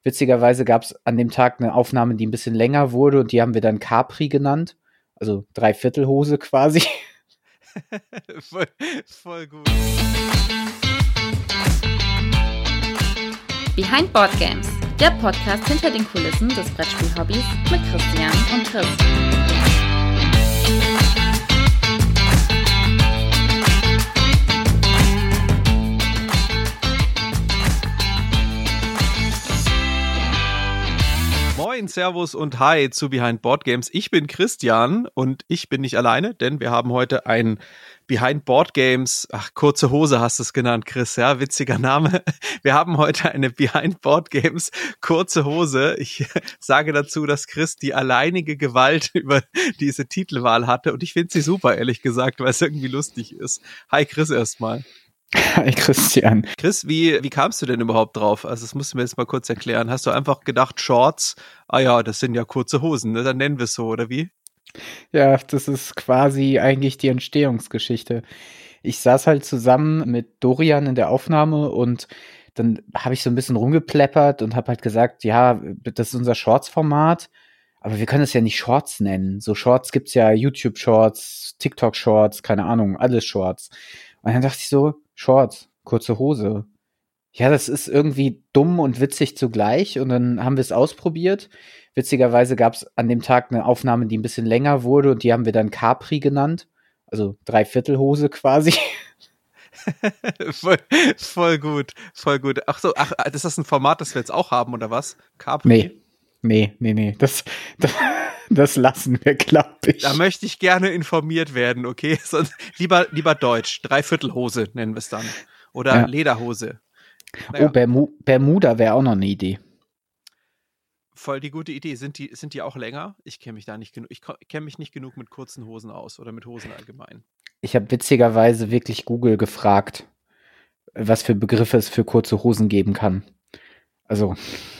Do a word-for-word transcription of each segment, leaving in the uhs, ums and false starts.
Witzigerweise gab es an dem Tag eine Aufnahme, die ein bisschen länger wurde und die haben wir dann Capri genannt. Also Dreiviertelhose quasi. voll, voll gut. Behind Board Games, der Podcast hinter den Kulissen des Brettspiel-Hobbys mit Christian und Chris. Moin, Servus und Hi zu Behind Board Games. Ich bin Christian und ich bin nicht alleine, denn wir haben heute ein Behind Board Games, ach, kurze Hose hast du es genannt, Chris, ja, witziger Name. Wir haben heute eine Behind Board Games kurze Hose. Ich sage dazu, dass Chris die alleinige Gewalt über diese Titelwahl hatte und ich finde sie super, ehrlich gesagt, weil es irgendwie lustig ist. Hi Chris erstmal. Hi Christian. Chris, wie, wie kamst du denn überhaupt drauf? Also das musst du mir jetzt mal kurz erklären. Hast du einfach gedacht, Shorts, ah ja, das sind ja kurze Hosen, ne? Dann nennen wir es so, oder wie? Ja, das ist quasi eigentlich die Entstehungsgeschichte. Ich saß halt zusammen mit Dorian in der Aufnahme und dann habe ich so ein bisschen rumgepleppert und habe halt gesagt, ja, das ist unser Shorts-Format, aber wir können es ja nicht Shorts nennen. So Shorts gibt's ja, YouTube-Shorts, TikTok-Shorts, keine Ahnung, alles Shorts. Und dann dachte ich so, Shorts, kurze Hose. Ja, das ist irgendwie dumm und witzig zugleich. Und dann haben wir es ausprobiert. Witzigerweise gab es an dem Tag eine Aufnahme, die ein bisschen länger wurde. Und die haben wir dann Capri genannt. Also Dreiviertelhose quasi. voll, voll gut, voll gut. Ach so, ach, ist das ein Format, das wir jetzt auch haben, oder was? Capri? Nee, nee, nee, nee. Das, das, das lassen wir, glaube ich. Da möchte ich gerne informiert werden, okay? Sonst lieber, lieber Deutsch. Dreiviertelhose nennen wir es dann. Oder ja. Lederhose. Naja. Oh, Bermu- Bermuda wäre auch noch eine Idee. Voll die gute Idee. Sind die, sind die auch länger? Ich kenne mich da nicht genug. Ich kenne mich nicht genug mit kurzen Hosen aus oder mit Hosen allgemein. Ich habe witzigerweise wirklich Google gefragt, was für Begriffe es für kurze Hosen geben kann. Also,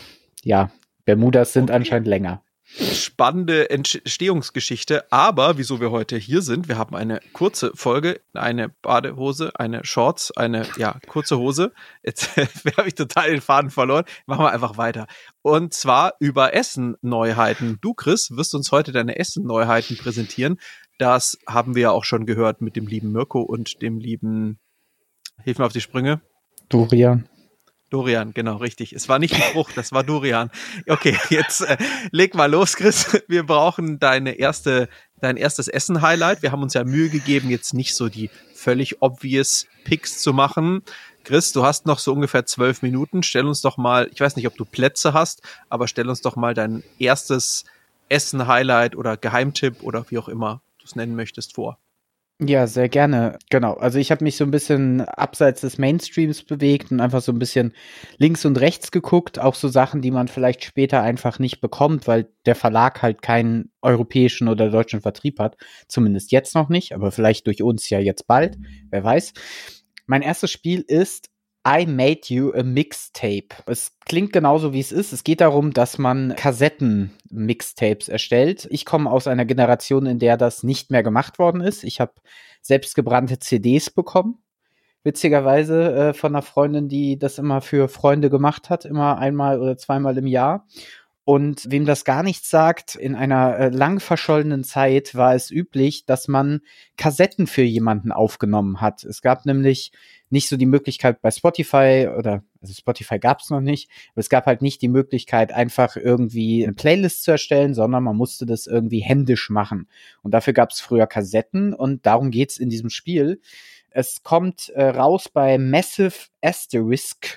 ja, Bermudas sind okay. Anscheinend länger. Spannende Entstehungsgeschichte, aber wieso wir heute hier sind, wir haben eine kurze Folge, eine Badehose, eine Shorts, eine, ja, kurze Hose. Jetzt habe ich total den Faden verloren. Machen wir einfach weiter. Und zwar über Essen-Neuheiten. Du, Chris, wirst uns heute deine Essen-Neuheiten präsentieren. Das haben wir ja auch schon gehört mit dem lieben Mirko und dem lieben, hilf mir auf die Sprünge. Dorian. Dorian, genau, richtig. Es war nicht ein Frucht, das war Dorian. Okay, jetzt äh, leg mal los, Chris. Wir brauchen deine erste, dein erstes Essen-Highlight. Wir haben uns ja Mühe gegeben, jetzt nicht so die völlig obvious Picks zu machen. Chris, du hast noch so ungefähr zwölf Minuten. Stell uns doch mal, ich weiß nicht, ob du Plätze hast, aber stell uns doch mal dein erstes Essen-Highlight oder Geheimtipp oder wie auch immer du es nennen möchtest vor. Ja, sehr gerne. Genau. Also ich habe mich so ein bisschen abseits des Mainstreams bewegt und einfach so ein bisschen links und rechts geguckt. Auch so Sachen, die man vielleicht später einfach nicht bekommt, weil der Verlag halt keinen europäischen oder deutschen Vertrieb hat. Zumindest jetzt noch nicht, aber vielleicht durch uns ja jetzt bald. Wer weiß. Mein erstes Spiel ist I Made You a Mixtape. Es klingt genauso, wie es ist. Es geht darum, dass man Kassetten-Mixtapes erstellt. Ich komme aus einer Generation, in der das nicht mehr gemacht worden ist. Ich habe selbstgebrannte C Ds bekommen. Witzigerweise äh, von einer Freundin, die das immer für Freunde gemacht hat. Immer einmal oder zweimal im Jahr. Und wem das gar nichts sagt, in einer äh, lang verschollenen Zeit war es üblich, dass man Kassetten für jemanden aufgenommen hat. Es gab nämlich nicht so die Möglichkeit bei Spotify oder, also Spotify gab es noch nicht, aber es gab halt nicht die Möglichkeit, einfach irgendwie eine Playlist zu erstellen, sondern man musste das irgendwie händisch machen. Und dafür gab es früher Kassetten und darum geht's in diesem Spiel. Es kommt äh, raus bei Massive Asterisk,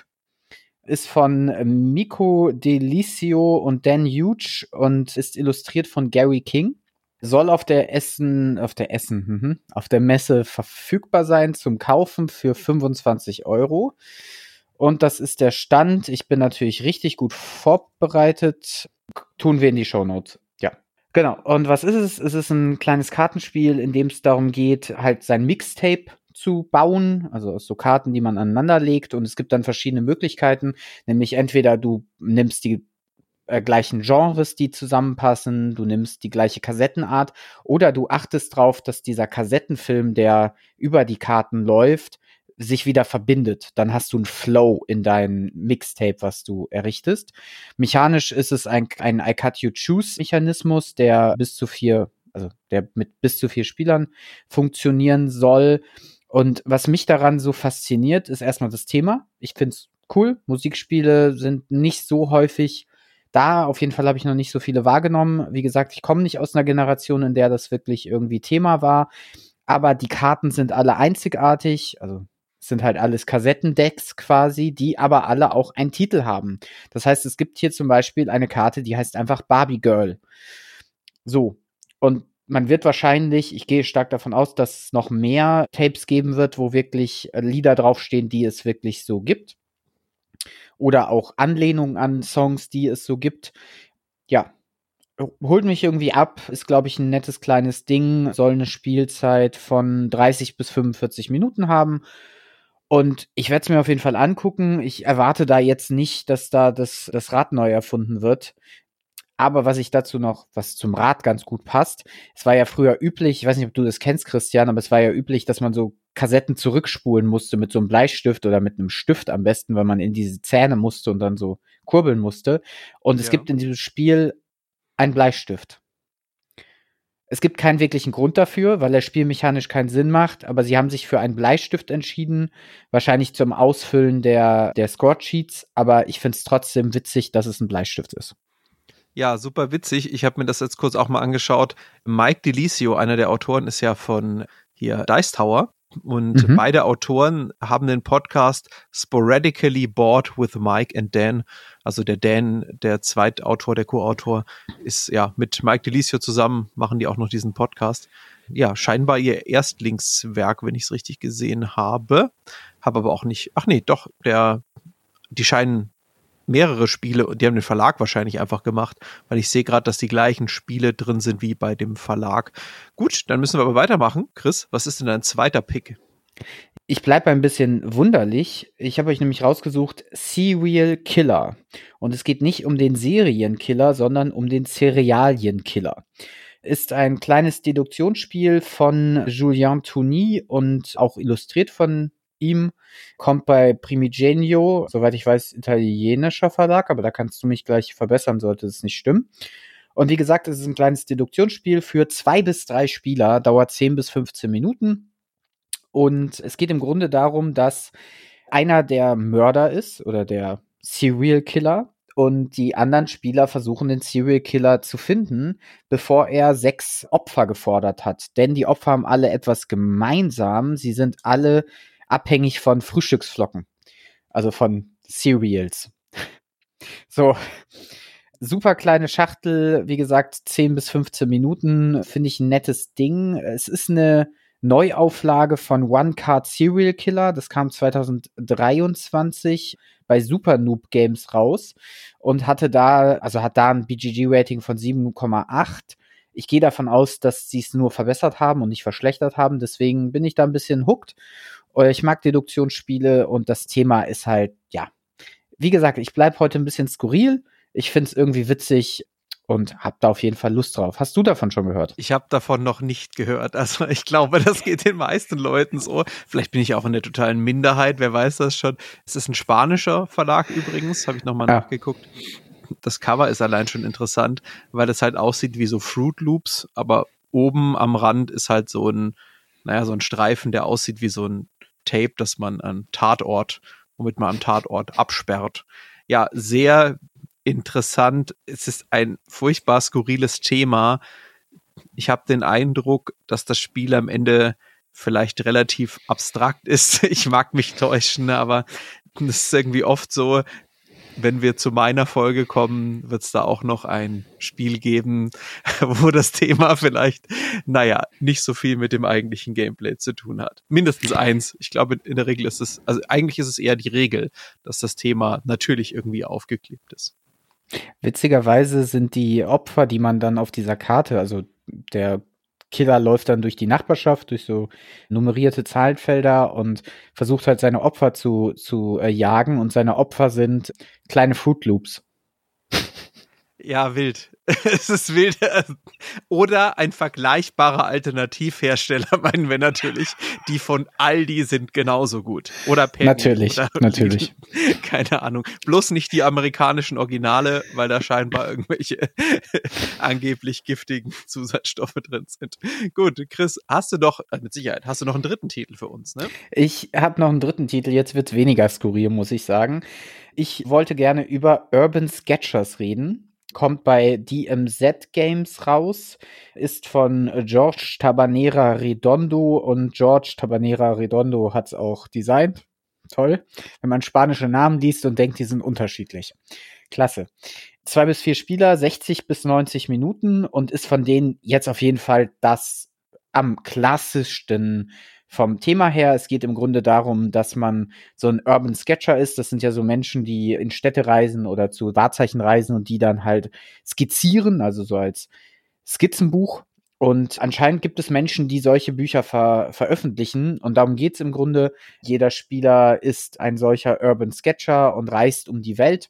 ist von Miko Delicio und Dan Huge und ist illustriert von Gary King. Soll auf der Essen, auf der Essen, mhm, auf der Messe verfügbar sein zum Kaufen für fünfundzwanzig Euro. Und das ist der Stand. Ich bin natürlich richtig gut vorbereitet. Tun wir in die Shownotes. Ja. Genau. Und was ist es? Es ist ein kleines Kartenspiel, in dem es darum geht, halt sein Mixtape zu bauen, also aus so Karten, die man aneinander legt. Und es gibt dann verschiedene Möglichkeiten, nämlich entweder du nimmst die äh, gleichen Genres, die zusammenpassen, du nimmst die gleiche Kassettenart oder du achtest drauf, dass dieser Kassettenfilm, der über die Karten läuft, sich wieder verbindet. Dann hast du einen Flow in dein Mixtape, was du errichtest. Mechanisch ist es ein, ein I Cut You Choose Mechanismus, der bis zu vier, also der mit bis zu vier Spielern funktionieren soll. Und was mich daran so fasziniert, ist erstmal das Thema. Ich find's cool. Musikspiele sind nicht so häufig da. Auf jeden Fall habe ich noch nicht so viele wahrgenommen. Wie gesagt, ich komme nicht aus einer Generation, in der das wirklich irgendwie Thema war. Aber die Karten sind alle einzigartig. Also es sind halt alles Kassettendecks quasi, die aber alle auch einen Titel haben. Das heißt, es gibt hier zum Beispiel eine Karte, die heißt einfach Barbie Girl. So. Und man wird wahrscheinlich, ich gehe stark davon aus, dass es noch mehr Tapes geben wird, wo wirklich Lieder draufstehen, die es wirklich so gibt. Oder auch Anlehnungen an Songs, die es so gibt. Ja, holt mich irgendwie ab, ist, glaube ich, ein nettes kleines Ding, soll eine Spielzeit von dreißig bis fünfundvierzig Minuten haben. Und ich werde es mir auf jeden Fall angucken. Ich erwarte da jetzt nicht, dass da das, das Rad neu erfunden wird. Aber was ich dazu noch, was zum Rad ganz gut passt, es war ja früher üblich, ich weiß nicht, ob du das kennst, Christian, aber es war ja üblich, dass man so Kassetten zurückspulen musste mit so einem Bleistift oder mit einem Stift am besten, weil man in diese Zähne musste und dann so kurbeln musste. Und es Ja. gibt in diesem Spiel einen Bleistift. Es gibt keinen wirklichen Grund dafür, weil der spielmechanisch keinen Sinn macht, aber sie haben sich für einen Bleistift entschieden, wahrscheinlich zum Ausfüllen der, der Score-Sheets, aber ich finde es trotzdem witzig, dass es ein Bleistift ist. Ja, super witzig. Ich habe mir das jetzt kurz auch mal angeschaut. Mike DeLisio, einer der Autoren, ist ja von hier Dice Tower. Und Mhm. beide Autoren haben den Podcast Sporadically Bored with Mike and Dan. Also der Dan, der Zweitautor, der Co-Autor, ist ja mit Mike DeLisio zusammen, machen die auch noch diesen Podcast. Ja, scheinbar ihr Erstlingswerk, wenn ich es richtig gesehen habe. Habe aber auch nicht, ach nee, doch, der, die scheinen mehrere Spiele, die haben den Verlag wahrscheinlich einfach gemacht, weil ich sehe gerade, dass die gleichen Spiele drin sind wie bei dem Verlag. Gut, dann müssen wir aber weitermachen. Chris, was ist denn dein zweiter Pick? Ich bleibe ein bisschen wunderlich. Ich habe euch nämlich rausgesucht Serial Killer. Und es geht nicht um den Serienkiller, sondern um den Cerealienkiller. Ist ein kleines Deduktionsspiel von Julien Tourny und auch illustriert von ihm, kommt bei Primigenio, soweit ich weiß, italienischer Verlag, aber da kannst du mich gleich verbessern, sollte es nicht stimmen. Und wie gesagt, es ist ein kleines Deduktionsspiel für zwei bis drei Spieler, dauert zehn bis fünfzehn Minuten. Und es geht im Grunde darum, dass einer der Mörder ist oder der Serial Killer und die anderen Spieler versuchen, den Serial Killer zu finden, bevor er sechs Opfer gefordert hat. Denn die Opfer haben alle etwas gemeinsam. Sie sind alle abhängig von Frühstücksflocken. Also von Cereals. So. Super kleine Schachtel, wie gesagt, zehn bis fünfzehn Minuten, finde ich ein nettes Ding. Es ist eine Neuauflage von One Card Serial Killer, das kam zwanzig dreiundzwanzig bei Super Noob Games raus und hatte da, also hat da ein B G G-Rating von sieben Komma acht. Ich gehe davon aus, dass sie es nur verbessert haben und nicht verschlechtert haben, deswegen bin ich da ein bisschen hooked. Ich mag Deduktionsspiele und das Thema ist halt, ja, wie gesagt, ich bleib heute ein bisschen skurril. Ich find's irgendwie witzig und hab da auf jeden Fall Lust drauf. Hast du davon schon gehört? Ich habe davon noch nicht gehört. Also ich glaube, das geht den meisten Leuten so. Vielleicht bin ich auch in der totalen Minderheit, wer weiß das schon. Es ist ein spanischer Verlag übrigens, habe ich nochmal Ja. nachgeguckt. Das Cover ist allein schon interessant, weil es halt aussieht wie so Fruit Loops, aber oben am Rand ist halt so ein, naja, so ein Streifen, der aussieht wie so ein Tape, das man an Tatort, womit man am Tatort absperrt. Ja, sehr interessant. Es ist ein furchtbar skurriles Thema. Ich habe den Eindruck, dass das Spiel am Ende vielleicht relativ abstrakt ist. Ich mag mich täuschen, aber es ist irgendwie oft so, wenn wir zu meiner Folge kommen, wird es da auch noch ein Spiel geben, wo das Thema vielleicht, naja, nicht so viel mit dem eigentlichen Gameplay zu tun hat. Mindestens eins. Ich glaube, in der Regel ist es, also eigentlich ist es eher die Regel, dass das Thema natürlich irgendwie aufgeklebt ist. Witzigerweise sind die Opfer, die man dann auf dieser Karte, also der Killer läuft dann durch die Nachbarschaft, durch so nummerierte Zahlenfelder und versucht halt seine Opfer zu, zu äh, jagen und seine Opfer sind kleine Fruit Loops. Ja, wild. Es ist wild. Oder ein vergleichbarer Alternativhersteller, meinen wir natürlich. Die von Aldi sind genauso gut. Oder Penny. Natürlich, oder natürlich. Keine Ahnung. Bloß nicht die amerikanischen Originale, weil da scheinbar irgendwelche angeblich giftigen Zusatzstoffe drin sind. Gut, Chris, hast du doch, mit Sicherheit, hast du noch einen dritten Titel für uns, ne? Ich habe noch einen dritten Titel, jetzt wird's weniger skurril, muss ich sagen. Ich wollte gerne über Urban Sketchers reden. Kommt bei D M Z Games raus, ist von George Tabanera Redondo und George Tabanera Redondo hat's auch designt. Toll. Wenn man spanische Namen liest und denkt, die sind unterschiedlich. Klasse. Zwei bis vier Spieler, sechzig bis neunzig Minuten und ist von denen jetzt auf jeden Fall das am klassischsten vom Thema her. Es geht im Grunde darum, dass man so ein Urban Sketcher ist. Das sind ja so Menschen, die in Städte reisen oder zu Wahrzeichen reisen und die dann halt skizzieren, also so als Skizzenbuch. Und anscheinend gibt es Menschen, die solche Bücher ver- veröffentlichen. Und darum geht's im Grunde. Jeder Spieler ist ein solcher Urban Sketcher und reist um die Welt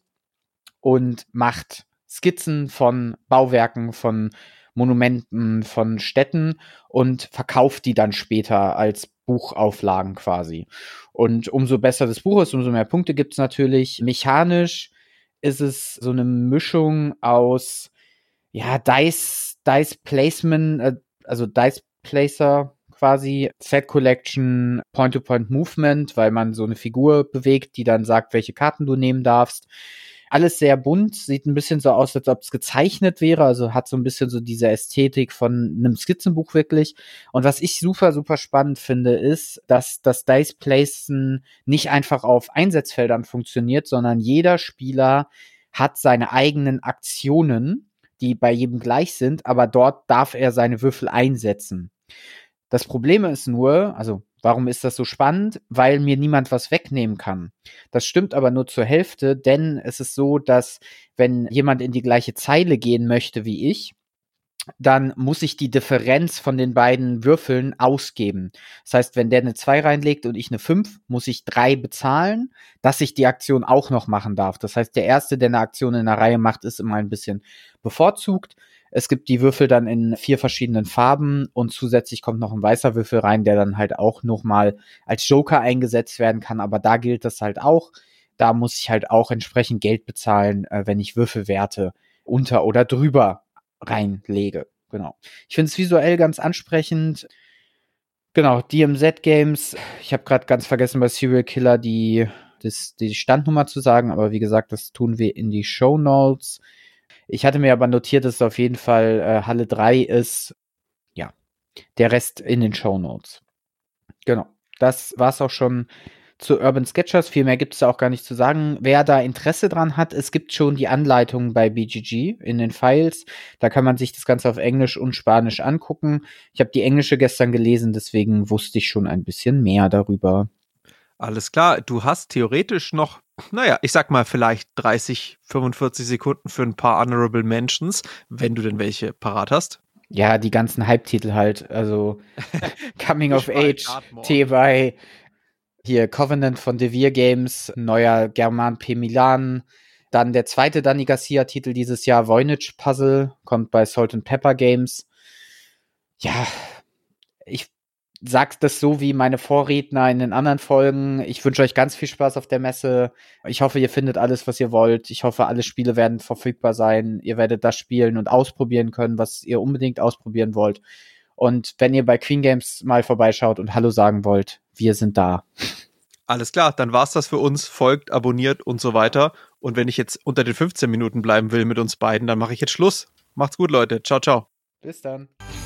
und macht Skizzen von Bauwerken, von Monumenten, von Städten und verkauft die dann später als Buchauflagen quasi. Und umso besser das Buch ist, umso mehr Punkte gibt's natürlich. Mechanisch ist es so eine Mischung aus ja, Dice, Dice Placement, äh, also Dice Placer quasi, Set Collection, Point-to-Point-Movement, weil man so eine Figur bewegt, die dann sagt, welche Karten du nehmen darfst. Alles sehr bunt, sieht ein bisschen so aus, als ob es gezeichnet wäre, also hat so ein bisschen so diese Ästhetik von einem Skizzenbuch wirklich. Und was ich super, super spannend finde, ist, dass das Dice Placen nicht einfach auf Einsatzfeldern funktioniert, sondern jeder Spieler hat seine eigenen Aktionen, die bei jedem gleich sind, aber dort darf er seine Würfel einsetzen. Das Problem ist nur, also warum ist das so spannend? Weil mir niemand was wegnehmen kann. Das stimmt aber nur zur Hälfte, denn es ist so, dass wenn jemand in die gleiche Zeile gehen möchte wie ich, dann muss ich die Differenz von den beiden Würfeln ausgeben. Das heißt, wenn der eine zwei reinlegt und ich eine fünf, muss ich drei bezahlen, dass ich die Aktion auch noch machen darf. Das heißt, der Erste, der eine Aktion in der Reihe macht, ist immer ein bisschen bevorzugt. Es gibt die Würfel dann in vier verschiedenen Farben und zusätzlich kommt noch ein weißer Würfel rein, der dann halt auch nochmal als Joker eingesetzt werden kann. Aber da gilt das halt auch. Da muss ich halt auch entsprechend Geld bezahlen, äh, wenn ich Würfelwerte unter oder drüber reinlege. Genau. Ich finde es visuell ganz ansprechend. Genau, D M Z Games. Ich habe gerade ganz vergessen, bei Serial Killer die, das, die Standnummer zu sagen, aber wie gesagt, das tun wir in die Shownotes. Ich hatte mir aber notiert, dass es auf jeden Fall äh, Halle drei ist. Ja, der Rest in den Shownotes. Genau, das war's auch schon zu Urban Sketchers. Viel mehr gibt es da auch gar nicht zu sagen. Wer da Interesse dran hat, es gibt schon die Anleitungen bei B G G in den Files. Da kann man sich das Ganze auf Englisch und Spanisch angucken. Ich habe die englische gestern gelesen, deswegen wusste ich schon ein bisschen mehr darüber. Alles klar, du hast theoretisch noch, naja, ich sag mal vielleicht dreißig, fünfundvierzig Sekunden für ein paar Honorable Mentions, wenn du denn welche parat hast. Ja, die ganzen Hype-Titel halt, also Coming of Age, T Y, hier Covenant von Devir Games, neuer German P. Milan, dann der zweite Dani Garcia-Titel dieses Jahr, Voynich Puzzle, kommt bei Salt and Pepper Games. Ja, ich sag das so wie meine Vorredner in den anderen Folgen. Ich wünsche euch ganz viel Spaß auf der Messe. Ich hoffe, ihr findet alles, was ihr wollt. Ich hoffe, alle Spiele werden verfügbar sein. Ihr werdet das spielen und ausprobieren können, was ihr unbedingt ausprobieren wollt. Und wenn ihr bei Queen Games mal vorbeischaut und Hallo sagen wollt, wir sind da. Alles klar, dann war's das für uns. Folgt, abonniert und so weiter. Und wenn ich jetzt unter den fünfzehn Minuten bleiben will mit uns beiden, dann mache ich jetzt Schluss. Macht's gut, Leute. Ciao, ciao. Bis dann.